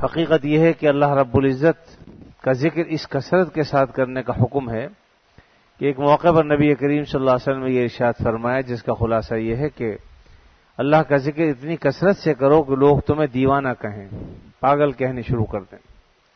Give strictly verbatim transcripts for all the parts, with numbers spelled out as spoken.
حقیقت یہ ہے کہ اللہ رب العزت کا ذکر اس کثرت کے ساتھ کرنے کا حکم ہے کہ ایک موقع پر نبی کریم صلی اللہ علیہ وسلم نے یہ ارشاد فرمایا، جس کا خلاصہ یہ ہے کہ اللہ کا ذکر اتنی کثرت سے کرو کہ لوگ تمہیں دیوانہ کہیں، پاگل کہنے شروع کر دیں۔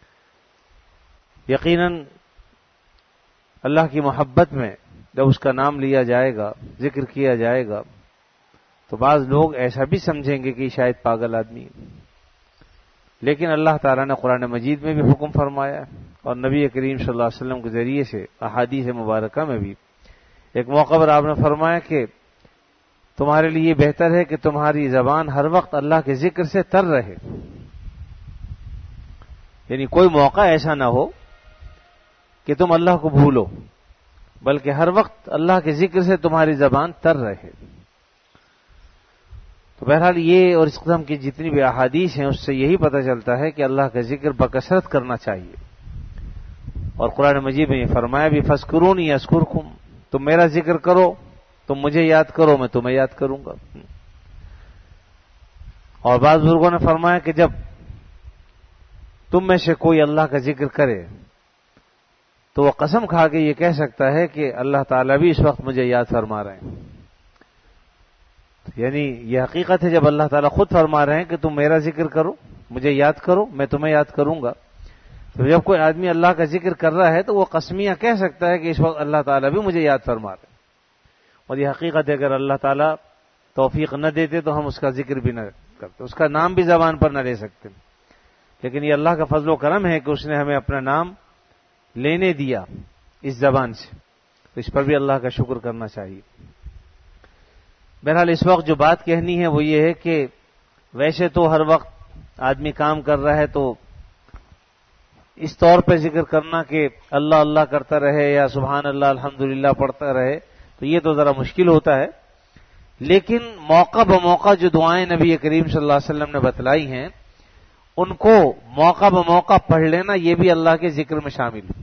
یقیناً اللہ کی محبت میں جب اس کا نام لیا جائے گا، ذکر کیا جائے گا، تو بعض لوگ ایسا بھی سمجھیں گے کہ شاید پاگل آدمی ہے، لیکن اللہ تعالیٰ نے قرآن مجید میں بھی حکم فرمایا اور نبی کریم صلی اللہ علیہ وسلم کے ذریعے سے احادیث مبارکہ میں بھی ایک موقع پر آپ نے فرمایا کہ تمہارے لیے بہتر ہے کہ تمہاری زبان ہر وقت اللہ کے ذکر سے تر رہے، یعنی کوئی موقع ایسا نہ ہو کہ تم اللہ کو بھولو، بلکہ ہر وقت اللہ کے ذکر سے تمہاری زبان تر رہے۔ تو بہرحال یہ اور اس قسم کی جتنی بھی احادیث ہیں اس سے یہی پتہ چلتا ہے کہ اللہ کا ذکر بکثرت کرنا چاہیے، اور قرآن مجید میں یہ فرمایا بھی فذکرونی اذکرکم، تم میرا ذکر کرو، تم مجھے یاد کرو، میں تمہیں یاد کروں گا۔ اور بعض بزرگوں نے فرمایا کہ جب تم میں سے کوئی اللہ کا ذکر کرے تو وہ قسم کھا کے یہ کہہ سکتا ہے کہ اللہ تعالیٰ بھی اس وقت مجھے یاد فرما رہے ہیں، یعنی یہ حقیقت ہے جب اللہ تعالیٰ خود فرما رہے ہیں کہ تم میرا ذکر کرو، مجھے یاد کرو، میں تمہیں یاد کروں گا، تو جب کوئی آدمی اللہ کا ذکر کر رہا ہے تو وہ قسمیاں کہہ سکتا ہے کہ اس وقت اللہ تعالیٰ بھی مجھے یاد فرما رہے ہیں۔ اور یہ حقیقت ہے اگر اللہ تعالیٰ توفیق نہ دیتے تو ہم اس کا ذکر بھی نہ کرتے، اس کا نام بھی زبان پر نہ لے سکتے، لیکن یہ اللہ کا فضل و کرم ہے کہ اس نے ہمیں اپنا نام لینے دیا اس زبان سے، تو اس پر بھی اللہ کا شکر کرنا چاہیے۔ بہرحال اس وقت جو بات کہنی ہے وہ یہ ہے کہ ویسے تو ہر وقت آدمی کام کر رہا ہے تو اس طور پہ ذکر کرنا کہ اللہ اللہ کرتا رہے یا سبحان اللہ الحمدللہ پڑھتا رہے تو یہ تو ذرا مشکل ہوتا ہے، لیکن موقع بموقع جو دعائیں نبی کریم صلی اللہ علیہ وسلم نے بتلائی ہیں ان کو موقع بموقع پڑھ لینا یہ بھی اللہ کے ذکر میں شامل ہے،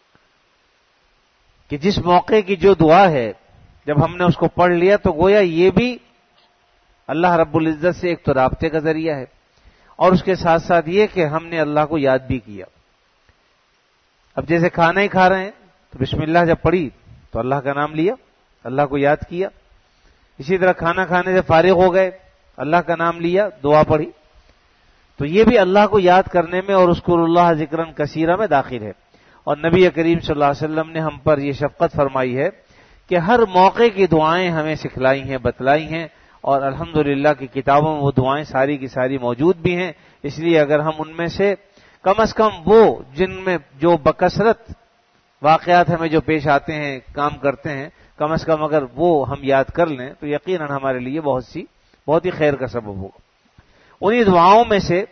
کہ جس موقع کی جو دعا ہے جب ہم نے اس کو پڑھ لیا تو گویا یہ بھی اللہ رب العزت سے ایک تو رابطے کا ذریعہ ہے، اور اس کے ساتھ ساتھ یہ کہ ہم نے اللہ کو یاد بھی کیا۔ اب جیسے کھانا ہی کھا رہے ہیں تو بسم اللہ جب پڑھی تو اللہ کا نام لیا، اللہ کو یاد کیا، اسی طرح کھانا کھانے سے فارغ ہو گئے اللہ کا نام لیا، دعا پڑھی، تو یہ بھی اللہ کو یاد کرنے میں اور اذکروا اللہ ذکرا کثیرا میں داخل ہے۔ اور نبی کریم صلی اللہ علیہ وسلم نے ہم پر یہ شفقت فرمائی ہے کہ ہر موقع کی دعائیں ہمیں سکھلائی ہیں، بتلائی ہیں، اور الحمدللہ کی کتابوں میں وہ دعائیں ساری کی ساری موجود بھی ہیں، اس لیے اگر ہم ان میں سے کم از کم وہ جن میں جو بکثرت واقعات ہمیں جو پیش آتے ہیں کام کرتے ہیں، کم از کم اگر وہ ہم یاد کر لیں تو یقیناً ہمارے لیے بہت سی بہت ہی خیر کا سبب ہوگا۔ انہی دعاؤں میں سے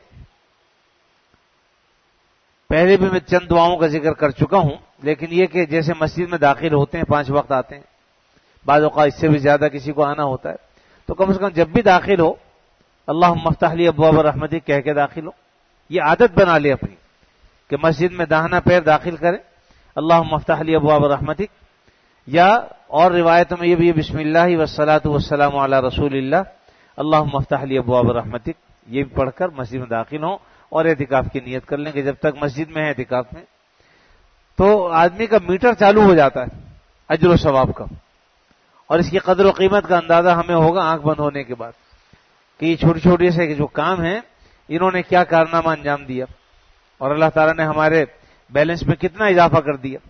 پہلے بھی میں چند دعاؤں کا ذکر کر چکا ہوں، لیکن یہ کہ جیسے مسجد میں داخل ہوتے ہیں پانچ وقت آتے ہیں، بعض اوقات اس سے بھی زیادہ کسی کو آنا ہوتا ہے، تو کم از کم جب بھی داخل ہو اللہم افتح لی ابواب رحمتک کہہ کے داخل ہو، یہ عادت بنا لے اپنی کہ مسجد میں داہنا پیر داخل کریں اللہم افتح لی ابواب رحمتک، یا اور روایتوں میں یہ بھی بسم اللہ والصلاۃ والسلام علی رسول اللہ اللہم افتح لی ابواب رحمتک، یہ بھی پڑھ کر مسجد میں داخل ہوں اور اعتکاف کی نیت کر لیں کہ جب تک مسجد میں ہے اعتکاف میں، تو آدمی کا میٹر چالو ہو جاتا ہے اجر و ثواب کا، اور اس کی قدر و قیمت کا اندازہ ہمیں ہوگا آنکھ بند ہونے کے بعد کہ یہ چھوٹی چھوٹی سے جو کام ہیں انہوں نے کیا کارنامہ انجام دیا اور اللہ تعالیٰ نے ہمارے بیلنس میں کتنا اضافہ کر دیا۔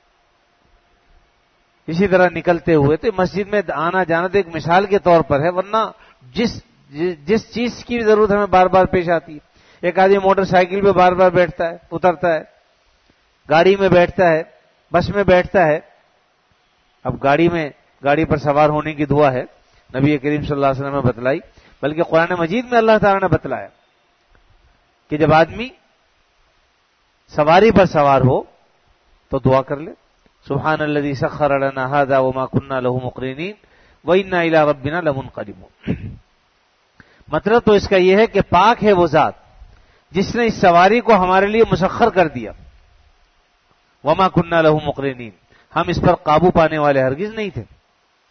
اسی طرح نکلتے ہوئے تو مسجد میں آنا جانا تو ایک مثال کے طور پر ہے، ورنہ جس جس چیز کی ضرورت ہمیں بار بار پیش آتی ہے، ایک آدمی موٹر سائیکل پہ بار بار بیٹھتا ہے، اترتا ہے، گاڑی میں بیٹھتا ہے، بس میں بیٹھتا ہے، اب گاڑی میں گاڑی پر سوار ہونے کی دعا ہے نبی کریم صلی اللہ علیہ وسلم نے بتلائی، بلکہ قرآن مجید میں اللہ تعالیٰ نے بتلایا کہ جب آدمی سواری پر سوار ہو تو دعا کر لے سبحان الذی سخر لنا ھذا وما كنا له مقرنین وإنا إلی ربنا لمنقلبون۔ مطلب تو اس کا یہ ہے کہ پاک ہے وہ ذات جس نے اس سواری کو ہمارے لیے مسخر کر دیا، وما كنا له مقرنین، ہم اس پر قابو پانے والے ہرگز نہیں تھے،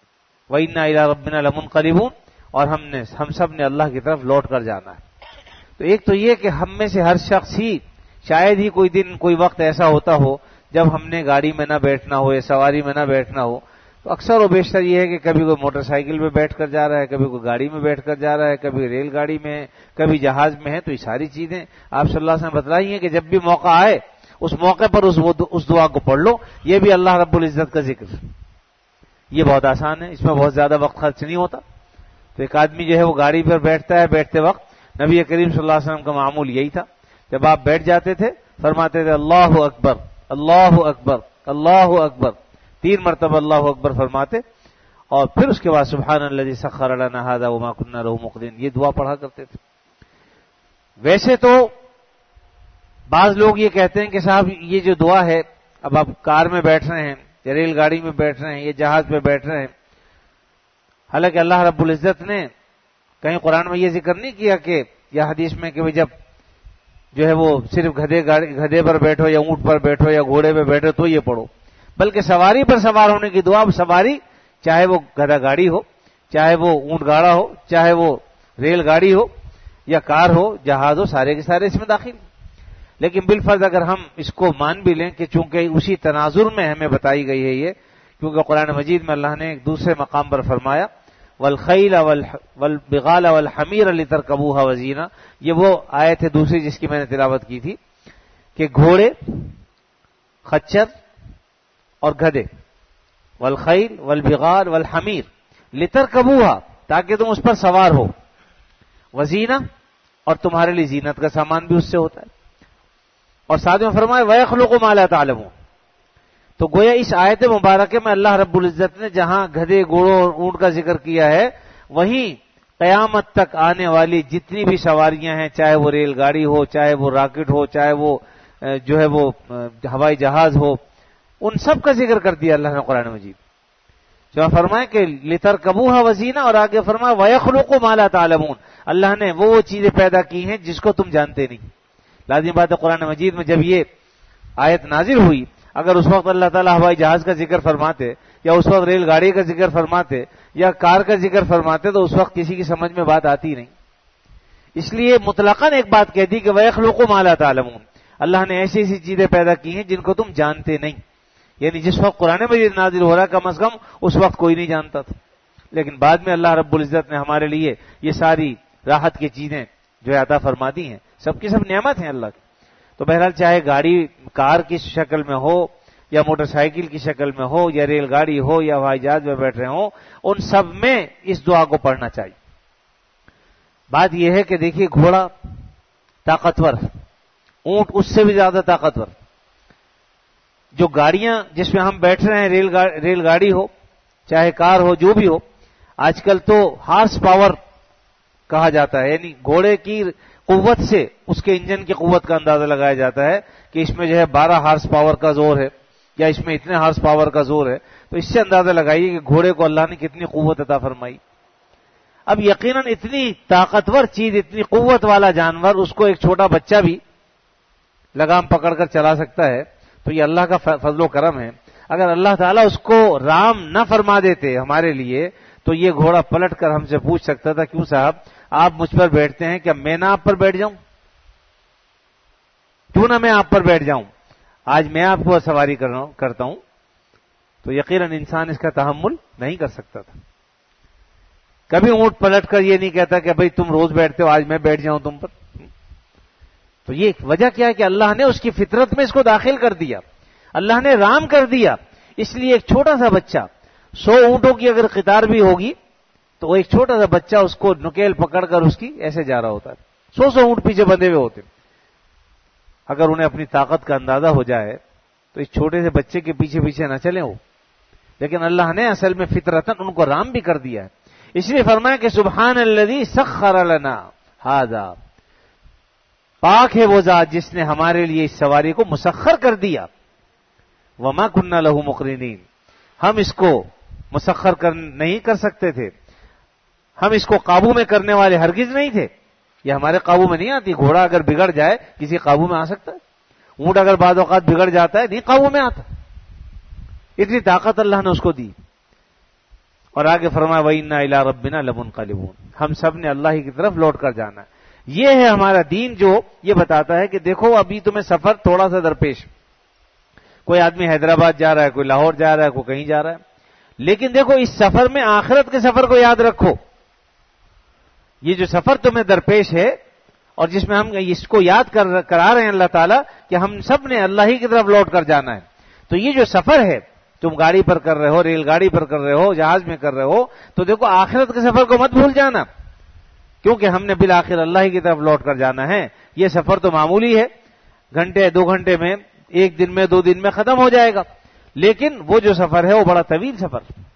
وإنا إلی ربنا لمنقلبون، اور ہم نے ہم سب نے اللہ کی طرف لوٹ کر جانا ہے۔ تو ایک تو یہ کہ ہم میں سے ہر شخص ہی شاید ہی کوئی دن کوئی وقت ایسا ہوتا ہو جب ہم نے گاڑی میں نہ بیٹھنا ہو یا سواری میں نہ بیٹھنا ہو. تو اکثر و بیشتر یہ ہے کہ کبھی کوئی موٹر سائیکل میں بیٹھ کر جا رہا ہے, کبھی کوئی گاڑی میں بیٹھ کر جا رہا ہے, کبھی ریل گاڑی میں ہے, کبھی جہاز میں ہے. تو یہ ساری چیزیں آپ صلی اللہ علیہ وسلم بتلائی ہیں کہ جب بھی موقع آئے اس موقع پر اس, اس دعا کو پڑھ لو. یہ بھی اللہ رب العزت کا ذکر, یہ بہت آسان ہے, اس میں بہت زیادہ وقت خرچ نہیں ہوتا. تو ایک آدمی جو ہے وہ گاڑی پر بیٹھتا ہے, بیٹھتے وقت نبی کریم صلی اللہ علیہ وسلم کا معمول یہی تھا, جب آپ بیٹھ جاتے تھے فرماتے تھے اللہ اکبر اللہ اکبر اللہ اکبر, تین مرتبہ اللہ اکبر فرماتے, اور پھر اس کے بعد سبحان الذی سخر لنا ھذا وما كنا له مقرنین, یہ دعا پڑھا کرتے تھے. ویسے تو بعض لوگ یہ کہتے ہیں کہ صاحب یہ جو دعا ہے, اب آپ کار میں بیٹھ رہے ہیں یا ریل گاڑی میں بیٹھ رہے ہیں یا جہاز میں بیٹھ رہے ہیں, حالانکہ اللہ رب العزت نے کہیں قرآن میں یہ ذکر نہیں کیا کہ یا حدیث میں کہ جب جو ہے وہ صرف گدھے گاڑی گدھے پر بیٹھو یا اونٹ پر بیٹھو یا گھوڑے پہ بیٹھو تو یہ پڑھو, بلکہ سواری پر سوار ہونے کی دعا. سواری چاہے وہ گدھا گاڑی ہو, چاہے وہ اونٹ گاڑا ہو, چاہے وہ ریل گاڑی ہو یا کار ہو, جہاز ہو, سارے کے سارے اس میں داخل. لیکن بالفرض اگر ہم اس کو مان بھی لیں کہ چونکہ اسی تناظر میں ہمیں بتائی گئی ہے یہ, کیونکہ قرآن مجید میں اللہ نے ایک دوسرے مقام پر فرمایا والخیل والبغال والحمیر لترکبوها وزینا, یہ وہ آیت ہے دوسری جس کی میں نے تلاوت کی تھی کہ گھوڑے, خچر اور گدھے, والخیل والبغال والحمیر لترکبوها, تاکہ تم اس پر سوار ہو, وزینا, اور تمہارے لیے زینت کا سامان بھی اس سے ہوتا ہے. اور ساتھ میں فرمایا وَيَخْلُقُ مَا لَا تَعْلَمُونَ. تو گویا اس آیت مبارکہ میں اللہ رب العزت نے جہاں گدھے, گھوڑوں اور اونٹ کا ذکر کیا ہے, وہیں قیامت تک آنے والی جتنی بھی سواریاں ہیں, چاہے وہ ریل گاڑی ہو, چاہے وہ راکٹ ہو, چاہے وہ جو ہے وہ ہوائی جہاز ہو, ان سب کا ذکر کر دیا اللہ نے قرآن مجید. جو فرمائے کہ لِتَرْكَبُوهَا وَزِينَةً, اور آگے فرمایا وَيَخْلُقُ مَا لَا تَعْلَمُونَ, اللہ نے وہ وہ چیزیں پیدا کی ہیں جس کو تم جانتے نہیں. لازمی بات ہے قرآن مجید میں جب یہ آیت نازل ہوئی, اگر اس وقت اللہ تعالیٰ ہوائی جہاز کا ذکر فرماتے یا اس وقت ریل گاڑی کا ذکر فرماتے یا کار کا ذکر فرماتے تو اس وقت کسی کی سمجھ میں بات آتی نہیں. اس لیے مطلقاً ایک بات کہہ دی کہ وَيَخْلُقُ مَا لَا تَعْلَمُونَ, اللہ نے ایسی ایسی چیزیں پیدا کی ہیں جن کو تم جانتے نہیں. یعنی جس وقت قرآن مجید نازل ہو رہا کم از کم اس وقت کوئی نہیں جانتا تھا, لیکن بعد میں اللہ رب العزت نے ہمارے لیے یہ ساری راحت کی چیزیں جو عطا فرما دی ہیں, سب کی سب نعمت ہیں اللہ کی. تو بہرحال چاہے گاڑی کار کی شکل میں ہو یا موٹر سائیکل کی شکل میں ہو یا ریل گاڑی ہو یا ہوائی جہاز میں بیٹھ رہے ہوں, ان سب میں اس دعا کو پڑھنا چاہیے. بات یہ ہے کہ دیکھیے گھوڑا طاقتور, اونٹ اس سے بھی زیادہ طاقتور. جو گاڑیاں جس میں ہم بیٹھ رہے ہیں, ریل گاڑی, ریل گاڑی ہو چاہے کار ہو جو بھی ہو, آج کل تو ہارس پاور کہا جاتا ہے, یعنی گھوڑے کی قوت سے اس کے انجن کی قوت کا اندازہ لگایا جاتا ہے کہ اس میں جو ہے بارہ ہارس پاور کا زور ہے یا اس میں اتنے ہارس پاور کا زور ہے. تو اس سے اندازہ لگائیے کہ گھوڑے کو اللہ نے کتنی قوت عطا فرمائی. اب یقیناً اتنی طاقتور چیز, اتنی قوت والا جانور, اس کو ایک چھوٹا بچہ بھی لگام پکڑ کر چلا سکتا ہے. تو یہ اللہ کا فضل و کرم ہے. اگر اللہ تعالیٰ اس کو رام نہ فرما دیتے ہمارے لیے تو یہ گھوڑا پلٹ کر ہم سے پوچھ سکتا تھا کیوں صاحب آپ مجھ پر بیٹھتے ہیں, کیا میں نہ آپ پر بیٹھ جاؤں, کیوں نہ میں آپ پر بیٹھ جاؤں, آج میں آپ کو سواری کرتا ہوں. تو یقیناً انسان اس کا تحمل نہیں کر سکتا تھا. کبھی اونٹ پلٹ کر یہ نہیں کہتا کہ بھئی تم روز بیٹھتے ہو آج میں بیٹھ جاؤں تم پر. تو یہ وجہ کیا ہے کہ اللہ نے اس کی فطرت میں اس کو داخل کر دیا, اللہ نے رام کر دیا. اس لیے ایک چھوٹا سا بچہ, سو اونٹوں کی اگر قطار بھی ہوگی تو وہ ایک چھوٹا سا بچہ اس کو نکیل پکڑ کر اس کی ایسے جا رہا ہوتا ہے. سو سو اونٹ پیچھے بندھے ہوئے ہوتے. اگر انہیں اپنی طاقت کا اندازہ ہو جائے تو اس چھوٹے سے بچے کے پیچھے پیچھے نہ چلیں وہ, لیکن اللہ نے اصل میں فطرتاً ان کو رام بھی کر دیا ہے. اس لیے فرمایا کہ سبحان الذی سخر لنا ھذا, پاک ہے وہ ذات جس نے ہمارے لیے اس سواری کو مسخر کر دیا. وما كنا له مقرنین, ہم اس کو مسخر کر نہیں کر سکتے تھے, ہم اس کو قابو میں کرنے والے ہرگز نہیں تھے. یہ ہمارے قابو میں نہیں آتی. گھوڑا اگر بگڑ جائے کسی قابو میں آ سکتا ہے, اونٹ اگر بعض اوقات بگڑ جاتا ہے نہیں قابو میں آتا. اتنی طاقت اللہ نے اس کو دی. اور آگے فرمایا وَإِنَّا إِلَىٰ رَبِّنَا لَمُنْقَلِبُونَ, ہم سب نے اللہ ہی کی طرف لوٹ کر جانا ہے. یہ ہے ہمارا دین جو یہ بتاتا ہے کہ دیکھو ابھی تمہیں سفر تھوڑا سا درپیش، کوئی آدمی حیدرآباد جا رہا ہے، کوئی لاہور جا رہا ہے، کوئی کہیں جا رہا ہے، لیکن دیکھو اس سفر میں آخرت کے سفر کو یاد رکھو. یہ جو سفر تمہیں درپیش ہے اور جس میں ہم اس کو یاد کر کرا رہے ہیں اللہ تعالیٰ کہ ہم سب نے اللہ ہی کی طرف لوٹ کر جانا ہے، تو یہ جو سفر ہے تم گاڑی پر کر رہے ہو، ریل گاڑی پر کر رہے ہو، جہاز میں کر رہے ہو، تو دیکھو آخرت کے سفر کو مت بھول جانا، کیونکہ ہم نے بالآخر اللہ ہی کی طرف لوٹ کر جانا ہے. یہ سفر تو معمولی ہے، گھنٹے دو گھنٹے میں، ایک دن میں، دو دن میں ختم ہو جائے گا، لیکن وہ جو سفر ہے وہ بڑا طویل سفر،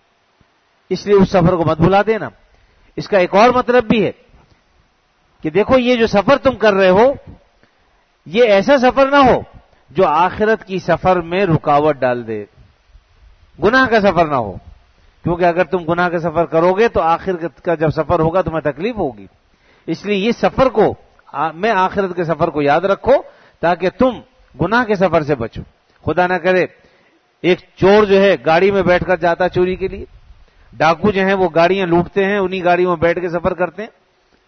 اس لیے اس سفر کو مت بھلا دینا. اس کا ایک اور مطلب بھی ہے کہ دیکھو یہ جو سفر تم کر رہے ہو یہ ایسا سفر نہ ہو جو آخرت کی سفر میں رکاوٹ ڈال دے، گناہ کا سفر نہ ہو، کیونکہ اگر تم گناہ کا سفر کرو گے تو آخرت کا جب سفر ہوگا تمہیں تکلیف ہوگی. اس لیے یہ سفر کو میں آخرت کے سفر کو یاد رکھو تاکہ تم گناہ کے سفر سے بچو. خدا نہ کرے ایک چور جو ہے گاڑی میں بیٹھ کر جاتا چوری کے لیے، ڈاکو جو ہیں وہ گاڑیاں لوٹتے ہیں، انہی گاڑیوں میں بیٹھ کے سفر کرتے ہیں،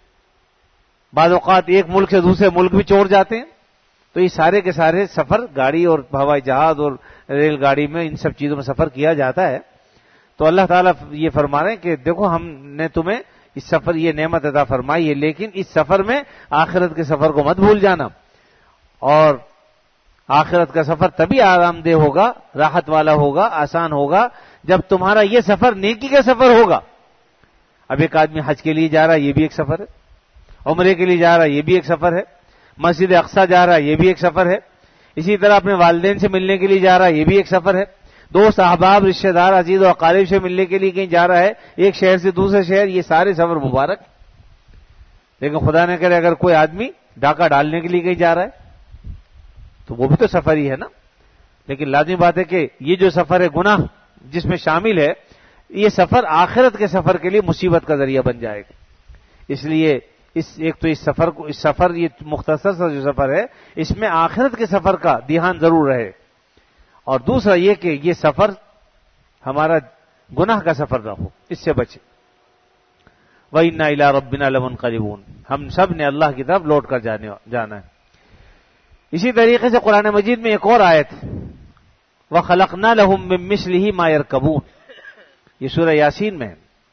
بعض اوقات ایک ملک سے دوسرے ملک بھی چور جاتے ہیں. تو یہ سارے کے سارے سفر گاڑی اور ہوائی جہاز اور ریل گاڑی میں ان سب چیزوں میں سفر کیا جاتا ہے. تو اللہ تعالیٰ یہ فرما رہے ہیں کہ دیکھو ہم نے تمہیں اس سفر یہ نعمت عطا فرمائی ہے، لیکن اس سفر میں آخرت کے سفر کو مت بھول جانا. اور آخرت کا سفر تبھی آرام دہ ہوگا، راحت والا ہوگا، آسان ہوگا جب تمہارا یہ سفر نیکی کا سفر ہوگا. اب ایک آدمی حج کے لیے جا رہا ہے، یہ بھی ایک سفر ہے، عمرے کے لیے جا رہا ہے، یہ بھی ایک سفر ہے، مسجد اقصیٰ جا رہا ہے، یہ بھی ایک سفر ہے، اسی طرح اپنے والدین سے ملنے کے لیے جا رہا ہے، یہ بھی ایک سفر ہے، دوست احباب رشتہ دار عزیز و اقارب سے ملنے کے لیے کہیں جا رہا ہے، ایک شہر سے دوسرے شہر، یہ سارے سفر مبارک. لیکن خدا نہ کرے اگر کوئی آدمی ڈاکہ ڈالنے کے لیے کہیں جا رہا ہے تو وہ بھی تو سفر ہی ہے نا. لیکن لازمی بات ہے کہ یہ جو سفر ہے گناہ جس میں شامل ہے، یہ سفر آخرت کے سفر کے لیے مصیبت کا ذریعہ بن جائے گا. اس لیے اس ایک تو اس سفر کو اس سفر یہ مختصر سا جو سفر ہے اس میں آخرت کے سفر کا دھیان ضرور رہے، اور دوسرا یہ کہ یہ سفر ہمارا گناہ کا سفر نہ ہو، اس سے بچے. وَإِنَّا إِلَىٰ رَبِّنَا لَمُنْقَلِبُونَ، ہم سب نے اللہ کی طرف لوٹ کر جانے جانا ہے. اسی طریقے سے قرآن مجید میں ایک اور آیت وَخَلَقْنَا لَهُم مِّن مِّثْلِهِ مَا يَرْكَبُونَ، یہ سورہ یاسین میں ہے.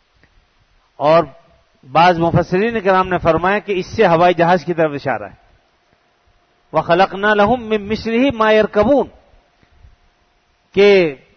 اور بعض مفسرین کرام نے فرمایا کہ اس سے ہوائی جہاز کی طرف اشارہ ہے. وَخَلَقْنَا لَهُم مِّن مِّثْلِهِ مَا يَرْكَبُونَ، کہ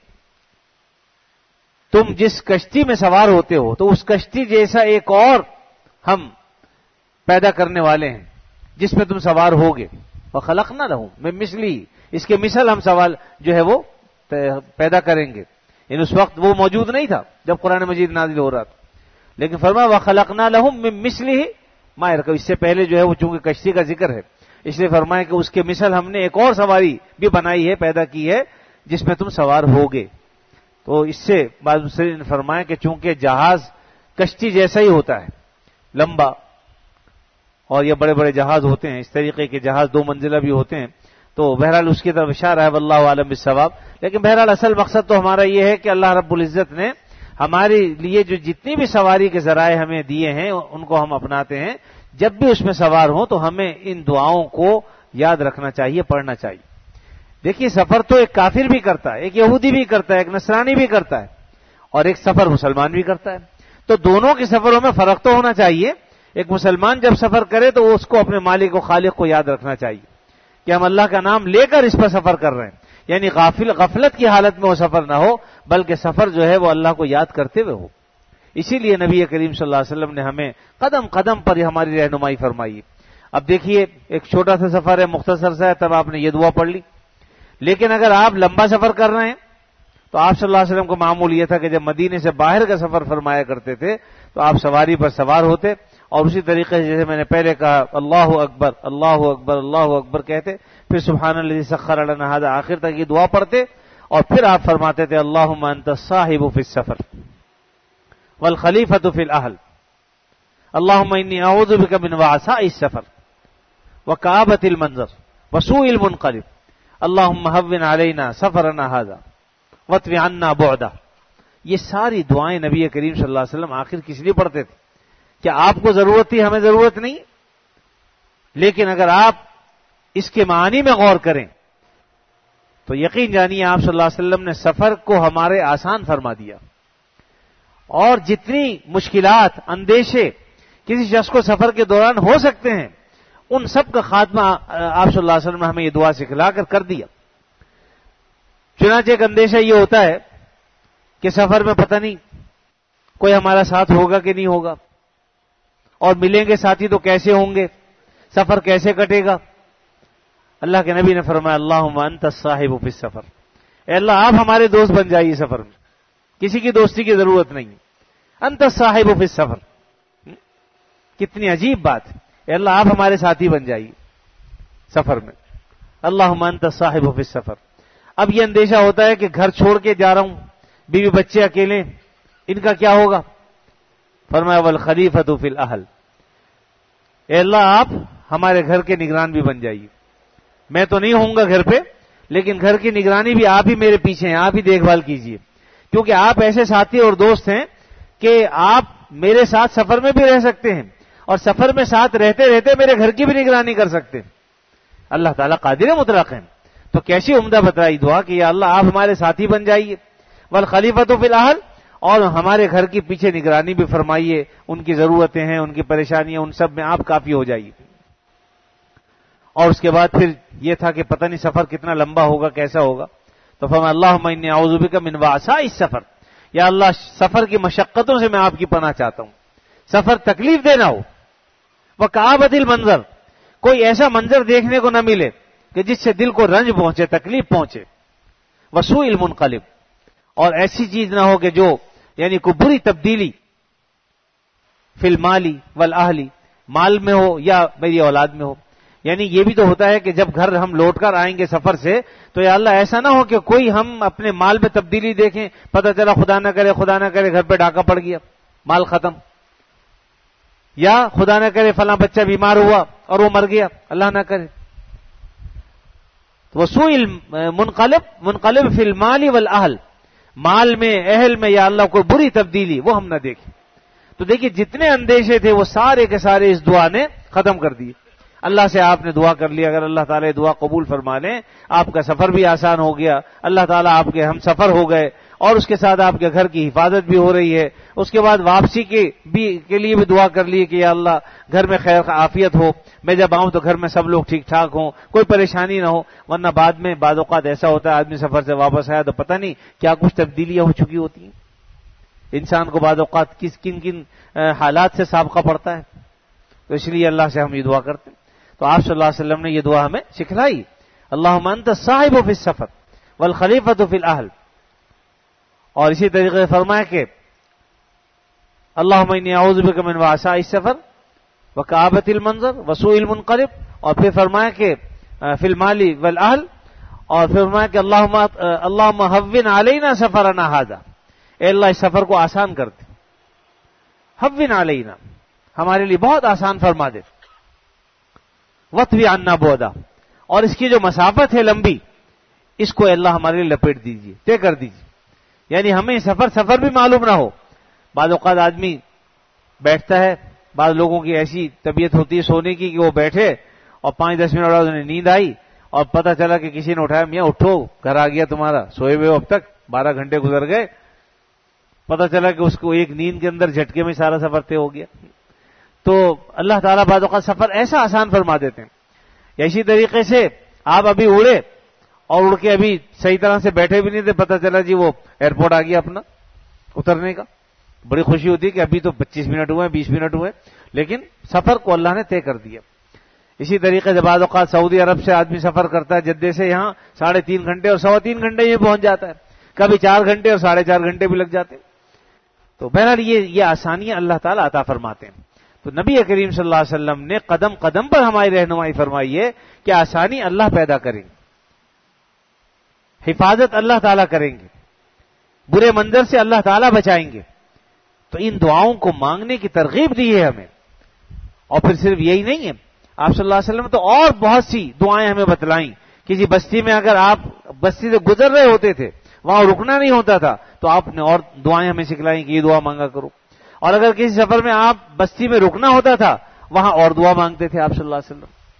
تم جس کشتی میں سوار ہوتے ہو تو اس کشتی جیسا ایک اور ہم پیدا کرنے والے ہیں جس میں تم سوار ہوگے. وَخَلَقْنَا لَهُم مِّن مِّثْلِهِ، اس کے مثل ہم سوال جو ہے وہ پیدا کریں گے. یعنی اس وقت وہ موجود نہیں تھا جب قرآن مجید نازل ہو رہا تھا، لیکن فرمایا وَخَلَقْنَا لَهُم مِّن مِّثْلِهِ مَا يَرْكَبُونَ، اس سے پہلے جو ہے وہ چونکہ کشتی کا ذکر ہے اس لیے فرمایا کہ اس کے مثل ہم نے ایک اور سواری بھی بنائی ہے، پیدا کی ہے جس میں تم سوار ہوگے. تو اس سے بعض مفسرین نے فرمایا کہ چونکہ جہاز کشتی جیسا ہی ہوتا ہے، لمبا، اور یہ بڑے بڑے جہاز ہوتے ہیں، اس طریقے کے جہاز دو منزلہ بھی ہوتے ہیں، تو بہرحال اس کی طرف اشارہ ہے، واللہ عالم بالصواب. لیکن بہرحال اصل مقصد تو ہمارا یہ ہے کہ اللہ رب العزت نے ہمارے لیے جو جتنی بھی سواری کے ذرائع ہمیں دیے ہیں ان کو ہم اپناتے ہیں. جب بھی اس میں سوار ہوں تو ہمیں ان دعاؤں کو یاد رکھنا چاہیے، پڑھنا چاہیے. دیکھیے سفر تو ایک کافر بھی کرتا ہے، ایک یہودی بھی کرتا ہے، ایک نصرانی بھی کرتا ہے، اور ایک سفر مسلمان بھی کرتا ہے. تو دونوں کے سفروں میں فرق تو ہونا چاہیے. ایک مسلمان جب سفر کرے تو اس کو اپنے مالک و خالق کو یاد رکھنا چاہیے کہ ہم اللہ کا نام لے کر اس پر سفر کر رہے ہیں، یعنی غافل غفلت کی حالت میں وہ سفر نہ ہو بلکہ سفر جو ہے وہ اللہ کو یاد کرتے ہوئے ہو. اسی لیے نبی کریم صلی اللہ علیہ وسلم نے ہمیں قدم قدم پر ہماری رہنمائی فرمائی. اب دیکھیے ایک چھوٹا سا سفر ہے، مختصر سا ہے، تب آپ نے یہ دعا پڑھ لی. لیکن اگر آپ لمبا سفر کر رہے ہیں تو آپ صلی اللہ علیہ وسلم کو معمول یہ تھا کہ جب مدینے سے باہر کا سفر فرمایا کرتے تھے تو آپ سواری پر سوار ہوتے اور اسی طریقے سے جیسے میں نے پہلے کہا اللہ اکبر اللہ اکبر اللہ اکبر کہتے، پھر سبحان الذی سخر لنا ھذا آخر تک یہ دعا پڑھتے، اور پھر آپ فرماتے تھے اللہم انت الصاحب فی السفر والخلیفۃ فی الاہل اللہم انی اعوذ بک من وعثاء السفر وکآبۃ المنظر وسوء المنقلب اللہم ہون علینا سفرنا ھذا واطوی عنا بعدہ. یہ ساری دعائیں نبی کریم صلی اللہ علیہ وسلم آخر کس لیے پڑھتے تھے؟ کیا آپ کو ضرورت تھی؟ ہمیں ضرورت نہیں. لیکن اگر آپ اس کے معنی میں غور کریں تو یقین جانیے آپ صلی اللہ علیہ وسلم نے سفر کو ہمارے آسان فرما دیا، اور جتنی مشکلات، اندیشے کسی شخص کو سفر کے دوران ہو سکتے ہیں، ان سب کا خاتمہ آپ صلی اللہ علیہ وسلم نے ہمیں یہ دعا سکھلا کر کر دیا۔ چنانچہ ایک اندیشہ یہ ہوتا ہے کہ سفر میں پتہ نہیں کوئی ہمارا ساتھ ہوگا کہ نہیں ہوگا، اور ملیں گے ساتھی تو کیسے ہوں گے، سفر کیسے کٹے گا۔ اللہ کے نبی نے فرمایا اللہم انت الصاحب فی السفر، اے اللہ آپ ہمارے دوست بن جائیے سفر میں، کسی کی دوستی کی ضرورت نہیں، انت الصاحب فی السفر، کتنی عجیب بات ہے، اے اللہ آپ ہمارے ساتھی بن جائیے سفر میں، اللہم انت الصاحب فی السفر۔ اب یہ اندیشہ ہوتا ہے کہ گھر چھوڑ کے جا رہا ہوں، بیوی بچے اکیلے، ان کا کیا ہوگا؟ فرمایا والخلیفۃ فی الاہل، اے اللہ آپ ہمارے گھر کے نگران بھی بن جائیے، میں تو نہیں ہوں گا گھر پہ، لیکن گھر کی نگرانی بھی آپ ہی میرے پیچھے ہیں، آپ ہی دیکھ بھال کیجیے، کیونکہ آپ ایسے ساتھی اور دوست ہیں کہ آپ میرے ساتھ سفر میں بھی رہ سکتے ہیں، اور سفر میں ساتھ رہتے رہتے میرے گھر کی بھی نگرانی کر سکتے ہیں۔ اللہ تعالیٰ قادر مطلق ہے، تو کیسی عمدہ بتائی دعا کہ یا اللہ آپ ہمارے ساتھی بن جائیے، والخلیفۃ فی الاہل، اور ہمارے گھر کی پیچھے نگرانی بھی فرمائیے، ان کی ضرورتیں ہیں، ان کی پریشانیاں، ان سب میں آپ کافی ہو جائیے۔ اور اس کے بعد پھر یہ تھا کہ پتہ نہیں سفر کتنا لمبا ہوگا، کیسا ہوگا، تو فرمایا اللہم انی اعوذ بک من وعثاء السفر، یا اللہ سفر کی مشقتوں سے میں آپ کی پناہ چاہتا ہوں، سفر تکلیف دینا ہو، وکآبۃ المنظر، کوئی ایسا منظر دیکھنے کو نہ ملے کہ جس سے دل کو رنج پہنچے، تکلیف پہنچے، وسوء المنقلب، اور ایسی چیز نہ ہو کہ جو یعنی کوئی بری تبدیلی فی المالی والاہلی، مال میں ہو یا میری اولاد میں ہو، یعنی یہ بھی تو ہوتا ہے کہ جب گھر ہم لوٹ کر آئیں گے سفر سے تو یا اللہ ایسا نہ ہو کہ کوئی ہم اپنے مال میں تبدیلی دیکھیں، پتہ چلا خدا نہ کرے خدا نہ کرے گھر پہ ڈاکہ پڑ گیا، مال ختم، یا خدا نہ کرے فلاں بچہ بیمار ہوا اور وہ مر گیا، اللہ نہ کرے۔ وسوء المنقلب، منقلب فی المال والاہل، مال میں، اہل میں یا اللہ کوئی بری تبدیلی وہ ہم نہ دیکھیں۔ تو دیکھیے جتنے اندیشے تھے وہ سارے کے سارے اس دعا نے ختم کر دیے۔ اللہ سے آپ نے دعا کر لی، اگر اللہ تعالیٰ دعا قبول فرما لیں آپ کا سفر بھی آسان ہو گیا، اللہ تعالیٰ آپ کے ہم سفر ہو گئے، اور اس کے ساتھ آپ کے گھر کی حفاظت بھی ہو رہی ہے، اس کے بعد واپسی کے بھی کے لیے بھی دعا کر لی کہ یا اللہ گھر میں خیر عافیت ہو، میں جب آؤں تو گھر میں سب لوگ ٹھیک ٹھاک ہوں، کوئی پریشانی نہ ہو، ورنہ بعد میں بعض اوقات ایسا ہوتا ہے آدمی سفر سے واپس آیا تو پتہ نہیں کیا کچھ تبدیلیاں ہو چکی ہوتی ہیں، انسان کو بعض اوقات کس کن کن حالات سے سابقہ پڑتا ہے، تو اس لیے اللہ سے ہم یہ دعا کرتے ہیں۔ تو آپ صلی اللہ علیہ وسلم نے یہ دعا ہمیں سکھلائی، اللہم انت الصاحب فی السفر والخلیفۃ فی الاہل، اور اسی طریقے سے فرمایا کہ اللہم انی اعوذ بک من وعثاء السفر وکآبۃ المنظر وسوء المنقلب، اور پھر فرمایا کہ فی المال والاہل، اور پھر فرمایا کہ اللہم اللہم ہون علینا سفرنا ھذا، اے اللہ اس سفر کو آسان کر دے، ہون علینا ہمارے لیے بہت آسان فرما دے، وطوی عنا بعدا، اور اس کی جو مسافت ہے لمبی اس کو اللہ ہمارے لیے لپیٹ دیجیے، طے کر دیجیے، یعنی ہمیں سفر سفر بھی معلوم نہ ہو۔ بعض اوقات آدمی بیٹھتا ہے، بعض لوگوں کی ایسی طبیعت ہوتی ہے سونے کی کہ وہ بیٹھے اور پانچ دس منٹ بعد انہیں نیند آئی اور پتہ چلا کہ کسی نے اٹھایا، میاں اٹھو گھر آ گیا تمہارا، سوئے ہوئے اب تک بارہ گھنٹے گزر گئے، پتہ چلا کہ اس کو ایک نیند کے اندر جھٹکے میں سارا سفر طے ہو گیا۔ تو اللہ تعالیٰ بعض اوقات سفر ایسا آسان فرما دیتے ہیں۔ اسی طریقے سے آپ ابھی اڑے اور اڑ کے ابھی صحیح طرح سے بیٹھے بھی نہیں تھے، پتہ چلا جی وہ ایئرپورٹ آ گیا اپنا اترنے کا، بڑی خوشی ہوتی ہے کہ ابھی تو پچیس منٹ ہوئے بیس منٹ ہوئے، لیکن سفر کو اللہ نے طے کر دیا۔ اسی طریقے سے بعض اوقات سعودی عرب سے آدمی سفر کرتا ہے جدہ سے، یہاں ساڑھے تین گھنٹے اور سوا تین گھنٹے یہ پہنچ جاتا ہے، کبھی چار گھنٹے اور ساڑھے چار گھنٹے بھی لگ جاتے ہیں۔ تو بہرحال یہ یہ آسانیاں اللہ تعالیٰ عطا فرماتے ہیں۔ تو نبی کریم صلی اللہ علیہ وسلم نے قدم قدم پر ہماری رہنمائی فرمائی ہے کہ آسانی اللہ پیدا کریں گے، حفاظت اللہ تعالیٰ کریں گے، برے منظر سے اللہ تعالیٰ بچائیں گے۔ تو ان دعاؤں کو مانگنے کی ترغیب دی ہے ہمیں، اور پھر صرف یہی نہیں ہے، آپ صلی اللہ علیہ وسلم نے تو اور بہت سی دعائیں ہمیں بتلائیں۔ کسی بستی میں اگر آپ بستی سے گزر رہے ہوتے تھے، وہاں رکنا نہیں ہوتا تھا، تو آپ نے اور دعائیں ہمیں سکھلائیں کہ یہ دعا مانگا کرو، اور اگر کسی سفر میں آپ بستی میں رکنا ہوتا تھا وہاں اور دعا مانگتے تھے آپ صلی اللہ علیہ وسلم۔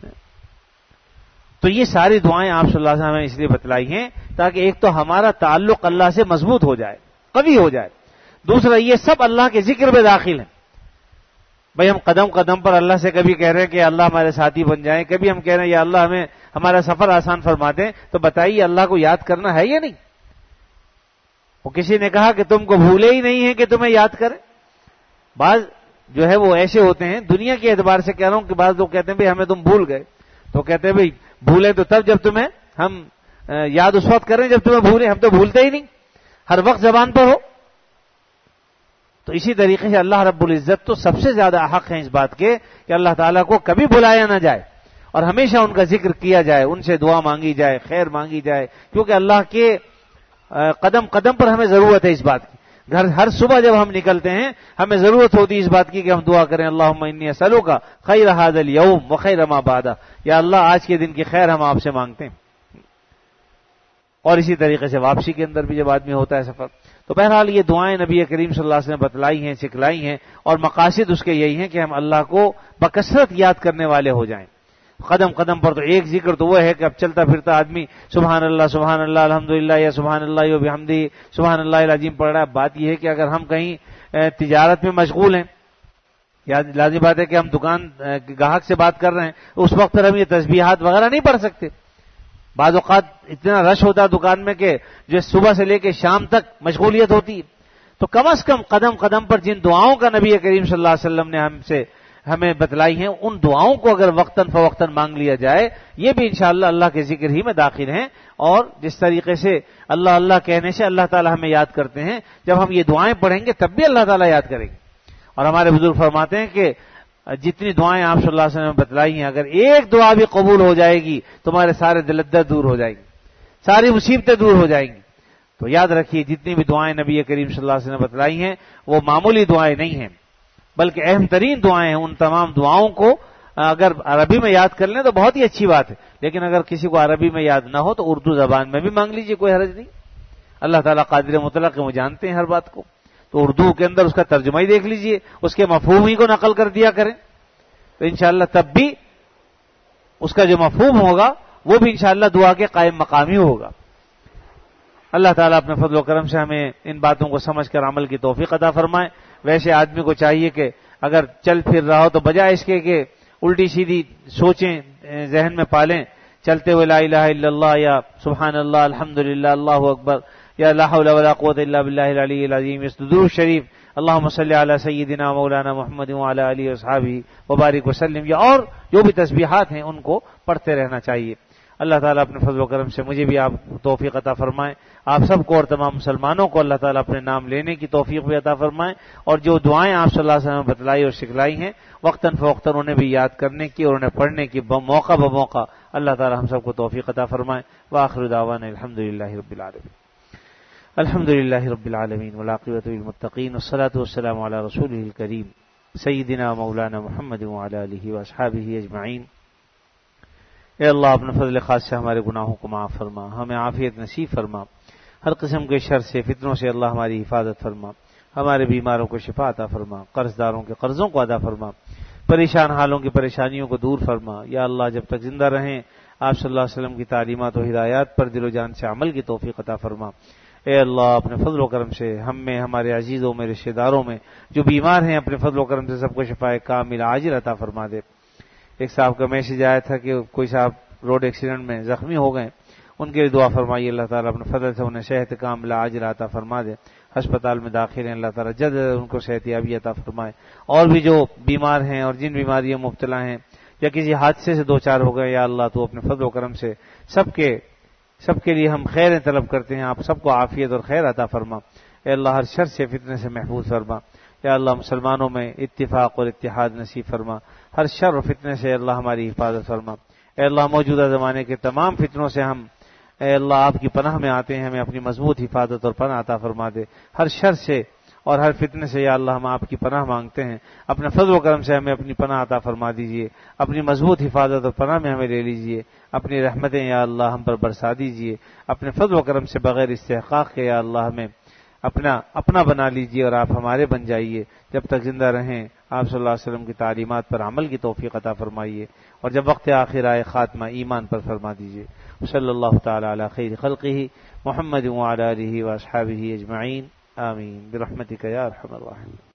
تو یہ ساری دعائیں آپ صلی اللہ علیہ وسلم نے اس لیے بتلائی ہیں تاکہ ایک تو ہمارا تعلق اللہ سے مضبوط ہو جائے، قوی ہو جائے، دوسرا یہ سب اللہ کے ذکر میں داخل ہیں۔ بھئی ہم قدم قدم پر اللہ سے کبھی کہہ رہے ہیں کہ اللہ ہمارے ساتھی بن جائیں، کبھی ہم کہہ رہے ہیں یا اللہ ہمیں ہمارا سفر آسان فرما دیں، تو بتائیے اللہ کو یاد کرنا ہے یا نہیں؟ وہ کسی نے کہا کہ تم کو بھولے ہی نہیں ہیں کہ تمہیں یاد کریں۔ بعض جو ہے وہ ایسے ہوتے ہیں، دنیا کے اعتبار سے کہہ رہا ہوں کہ بعض لوگ کہتے ہیں بھئی ہمیں تم بھول گئے، تو کہتے ہیں بھئی بھولے تو تب جب تمہیں ہم یاد اس وقت کریں جب تمہیں بھولے، ہم تو بھولتے ہی نہیں، ہر وقت زبان پر ہو۔ تو اسی طریقے سے اللہ رب العزت تو سب سے زیادہ حق ہیں اس بات کے کہ اللہ تعالیٰ کو کبھی بلایا نہ جائے اور ہمیشہ ان کا ذکر کیا جائے، ان سے دعا مانگی جائے، خیر مانگی جائے، کیونکہ اللہ کے قدم قدم پر ہمیں ضرورت ہے اس بات کی۔ گھر ہر صبح جب ہم نکلتے ہیں ہمیں ضرورت ہوتی ہے اس بات کی کہ ہم دعا کریں اللہم انی اسألک خیر ھذا الیوم وخیر ما بعدہ، یا اللہ آج کے دن کی خیر ہم آپ سے مانگتے ہیں۔ اور اسی طریقے سے واپسی کے اندر بھی جب آدمی ہوتا ہے سفر، تو بہرحال یہ دعائیں نبی کریم صلی اللہ علیہ وسلم نے بتلائی ہیں، سکھلائی ہیں، اور مقاصد اس کے یہی ہیں کہ ہم اللہ کو بکثرت یاد کرنے والے ہو جائیں۔ قدم قدم پر تو ایک ذکر تو وہ ہے کہ اب چلتا پھرتا آدمی سبحان اللہ سبحان اللہ الحمدللہ یا سبحان اللہ و بحمدہ سبحان اللہ العظیم پڑھ رہا ہے۔ بات یہ ہے کہ اگر ہم کہیں تجارت میں مشغول ہیں، یا لازمی بات ہے کہ ہم دکان گاہک سے بات کر رہے ہیں، اس وقت پر ہم یہ تسبیحات وغیرہ نہیں پڑھ سکتے۔ بعض اوقات اتنا رش ہوتا ہے دکان میں کہ جو صبح سے لے کے شام تک مشغولیت ہوتی ہے، تو کم از کم قدم قدم پر جن دعاؤں کا نبی کریم صلی اللہ علیہ وسلم نے ہم سے ہمیں بتلائی ہیں، ان دعاؤں کو اگر وقتاً فوقتاً مانگ لیا جائے، یہ بھی انشاءاللہ اللہ کے ذکر ہی میں داخل ہیں۔ اور جس طریقے سے اللہ اللہ کہنے سے اللہ تعالی ہمیں یاد کرتے ہیں، جب ہم یہ دعائیں پڑھیں گے تب بھی اللہ تعالی یاد کریں گے۔ اور ہمارے بزرگ فرماتے ہیں کہ جتنی دعائیں آپ صلی اللہ علیہ وسلم نے بتلائی ہیں، اگر ایک دعا بھی قبول ہو جائے گی تمہارے سارے دلدر دور ہو جائیں گی، ساری مصیبتیں دور ہو جائیں گی۔ تو یاد رکھیے جتنی بھی دعائیں نبی کریم صلی اللہ علیہ وسلم نے بتلائی ہیں وہ معمولی دعائیں نہیں ہیں، بلکہ اہم ترین دعائیں ہیں۔ ان تمام دعاؤں کو اگر عربی میں یاد کر لیں تو بہت ہی اچھی بات ہے، لیکن اگر کسی کو عربی میں یاد نہ ہو تو اردو زبان میں بھی مانگ لیجیے، کوئی حرج نہیں۔ اللہ تعالیٰ قادر مطلق ہے، وہ جانتے ہیں ہر بات کو، تو اردو کے اندر اس کا ترجمہ ہی دیکھ لیجیے، اس کے مفہوم ہی کو نقل کر دیا کریں، تو انشاءاللہ تب بھی اس کا جو مفہوم ہوگا وہ بھی انشاءاللہ دعا کے قائم مقامی ہوگا۔ اللہ تعالیٰ اپنے فضل و کرم سے ہمیں ان باتوں کو سمجھ کر عمل کی توفیق عطا فرمائے۔ ویسے آدمی کو چاہیے کہ اگر چل پھر رہا ہو تو بجائے اس کے کہ الٹی سیدھی سوچیں ذہن میں پالیں، چلتے ہوئے لا الہ الا اللہ یا سبحان اللہ الحمدللہ اللہ اکبر یا لا حول ولا قوت الا باللہ العلی العظیم، اس درود شریف اللہم صلی علی سیدنا مولانا محمد وعلی آلہ وصحبہ وبارک وسلم، یا اور جو بھی تسبیحات ہیں ان کو پڑھتے رہنا چاہیے۔ اللہ تعالیٰ اپنے فضل و کرم سے مجھے بھی آپ توفیق عطا فرمائیں، آپ سب کو اور تمام مسلمانوں کو اللہ تعالیٰ اپنے نام لینے کی توفیق بھی عطا فرمائیں، اور جو دعائیں آپ صلی اللہ علیہ وسلم نے بتلائی اور سکھلائی ہیں وقتاً فوقتاً انہیں بھی یاد کرنے کی اور انہیں پڑھنے کی موقع بموقع اللہ تعالیٰ ہم سب کو توفیق عطا فرمائیں۔ وآخر دعوانا الحمدللہ رب العالمین الحمدللہ رب العالمین والعاقبۃ للمتقین والصلاۃ والسلام علی رسولہ الکریم سیدنا مولانا محمد وعلی آلہ واصحابہ اجمعین۔ اے اللہ اپنے فضل خاص سے ہمارے گناہوں کو معاف فرما، ہمیں عافیت نصیب فرما، ہر قسم کے شر سے فتنوں سے اللہ ہماری حفاظت فرما، ہمارے بیماروں کو شفا عطا فرما، قرض داروں کے قرضوں کو ادا فرما، پریشان حالوں کی پریشانیوں کو دور فرما۔ یا اللہ جب تک زندہ رہیں آپ صلی اللہ علیہ وسلم کی تعلیمات و ہدایات پر دل و جان سے عمل کی توفیق عطا فرما۔ اے اللہ اپنے فضل و کرم سے ہم میں، ہمارے عزیزوں میں، رشتہ داروں میں جو بیمار ہیں اپنے فضل و کرم سے سب کو شفائے کامل عاجل عطا فرما دے۔ ایک صاحب کا میسج آیا تھا کہ کوئی صاحب روڈ ایکسیڈنٹ میں زخمی ہو گئے، ان کے لیے دعا فرمائیے اللہ تعالیٰ اپنے فضل سے انہیں صحت کاملہ عاجل عطا فرما دے۔ ہسپتال میں داخل ہیں اللہ تعالیٰ جلد ان کو صحت یابی عطا فرمائے۔ اور بھی جو بیمار ہیں اور جن بیماریوں مبتلا ہیں یا کسی حادثے سے دو چار ہو گئے، یا اللہ تو اپنے فضل و کرم سے سب کے سب کے لیے ہم خیریں طلب کرتے ہیں، آپ سب کو عافیت اور خیر عطا فرما۔ اے اللہ ہر شر سے فتنے سے محفوظ فرما۔ یا اللہ مسلمانوں میں اتفاق اور اتحاد نصیب فرما، ہر شر و فتنے سے اللہ ہماری حفاظت فرما۔ اے اللہ موجودہ زمانے کے تمام فتنوں سے ہم اے اللہ آپ کی پناہ میں آتے ہیں، ہمیں اپنی مضبوط حفاظت اور پناہ عطا فرما دے۔ ہر شر سے اور ہر فتنے سے یا اللہ ہم آپ کی پناہ مانگتے ہیں، اپنے فضل و کرم سے ہمیں اپنی پناہ عطا فرما دیجئے، اپنی مضبوط حفاظت اور پناہ میں ہمیں لے لیجئے، اپنی رحمتیں یا اللہ ہم پر برسا دیجئے، اپنے فضل و کرم سے بغیر استحقاق کے یا اللہ ہمیں اپنا اپنا بنا لیجئے اور آپ ہمارے بن جائیے. جب تک زندہ رہیں آپ صلی اللہ علیہ وسلم کی تعلیمات پر عمل کی توفیق عطا فرمائیے، اور جب وقت آخر آئے خاتمہ ایمان پر فرما دیجیے. صلی اللہ تعالی علی خیر خلقہ محمد وعلی آلہ واصحابہ اجمعین، آمین برحمتک یا ارحم الراحمین.